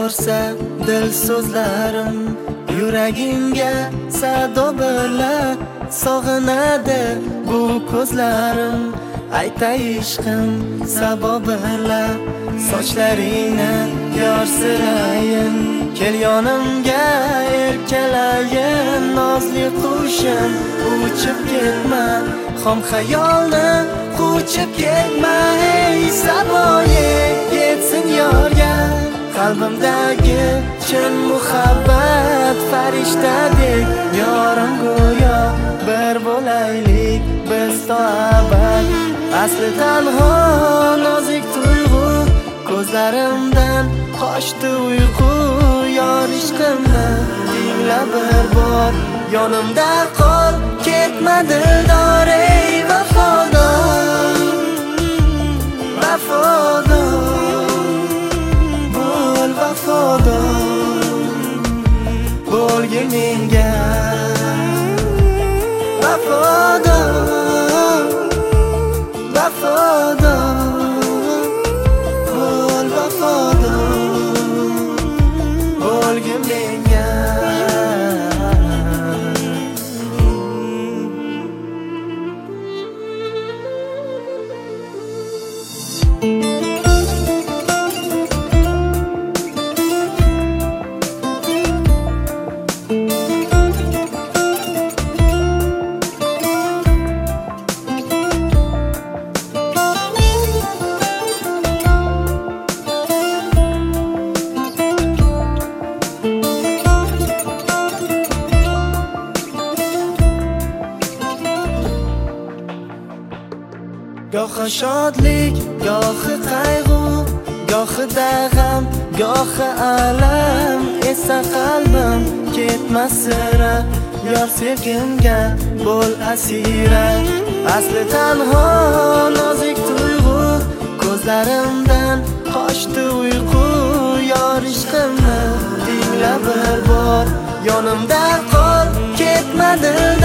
borsa dil so'zlarim, yuragimga sado bila sog'inadi bu ko'zlarim. Aytay ishqim sabobi bila sochlaringni yorsirayin, kel yonimga erkalayin. Nozli qushim uchib ketma, xom xayolni quchib ketma. Ey saboyi yetsin yorga, qalbimdagi chin muhabbat farishtadek yorim go'yo bir bo'laylik biz to abad. Asli tanho nozik tuyg'u, ko'zlarimdan qochdi uyqu. Yor ishqimni tingla bir bor, yonimda qol ketma dildor. Ey vafodor, vafodor, bo'l vafodor, bo'lgin menga vafodor, vafodor, bo'l vafodor, bo'lgin menga. Gohi shodlik, gohi qayg'u, gohida g'am, gohi alam. Esa qalbim ketmas sira, yor sevgimga bo'l asira. Asli tanho nozik tuyg'u, ko'zlarimdan qochdi uyqu. Yor ishqimni tingla bir bor, yonimda qol ketma dildor.